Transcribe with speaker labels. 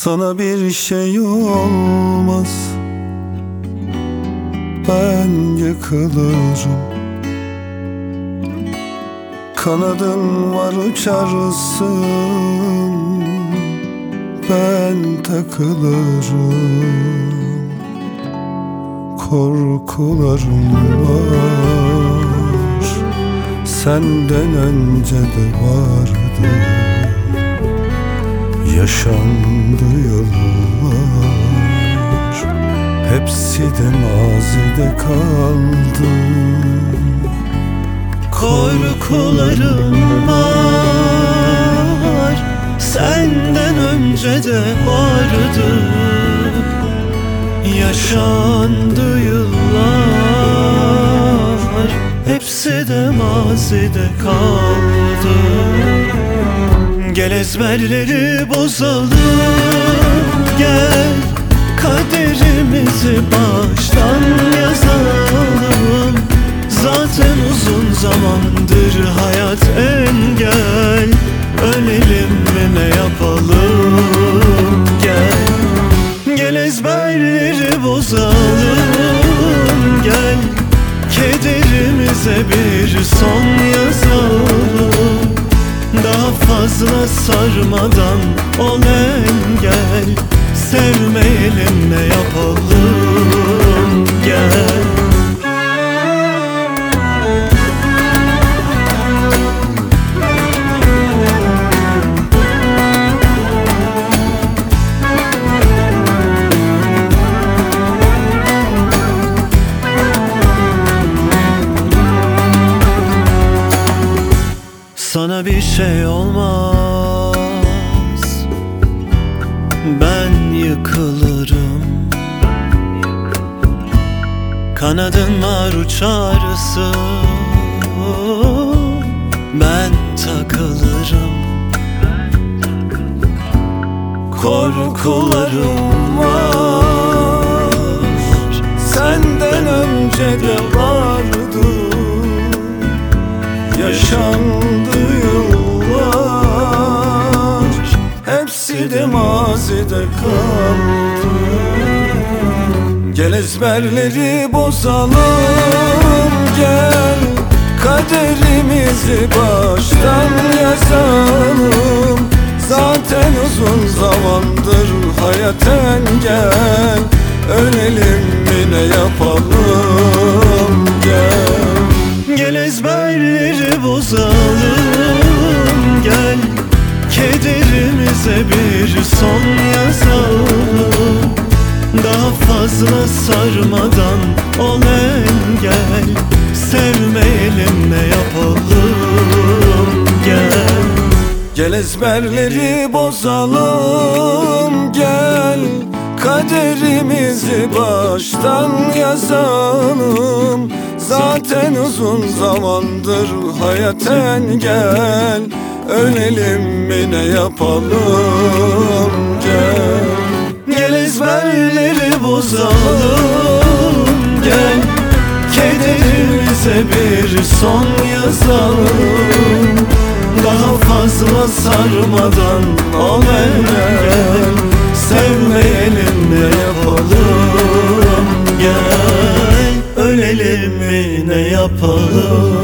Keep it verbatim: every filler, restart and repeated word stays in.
Speaker 1: Sana bir şey olmaz, ben yıkılırım. Kanadın var uçarsın, ben takılırım. Korkularım var, senden önce de vardı. Yaşandı yıllar, hepsi de mazide kaldı.
Speaker 2: Korkularım var, senden önce de vardı. Yaşandı yıllar, hepsi de mazide kaldı. Gel ezberleri bozalım, gel kaderimizi baştan yazalım. Zaten uzun zamandır hayat engel, ölelim mi ne yapalım? Gel, gel ezberleri bozalım, gel kederimize bir son yazalım. Daha fazla sarmadan ol engel, sevmeyelim ne yapalım? Gel. Sana bir şey olmaz, ben yıkılırım. Kanadın var uçarsın, ben takılırım.
Speaker 1: Korkularım var, senden önce de vardı. Yaşandı yıllar, hepsi de mazide kaldı. Gel ezberleri bozalım, gel kaderimizi baştan yazalım. Zaten uzun zamandır hayat engel, ölelim mi ne yapalım? Gel,
Speaker 2: gel ezberleri bozalım, gel kederimize bir son yazalım. Daha fazla sarmadan ol engel, sevmeyelim ne yapalım? Gel,
Speaker 1: gel ezberleri bozalım, gel kaderimizi baştan yazalım. Zaten uzun zamandır hayat engel, ölelim mi ne yapalım? Gel,
Speaker 2: gel ezberleri bozalım, gel kederimize bir son yazalım. Daha fazla sarmadan ol engel, sevmeyelim ne yapalım? Gel, ölelim mi ne yapalım?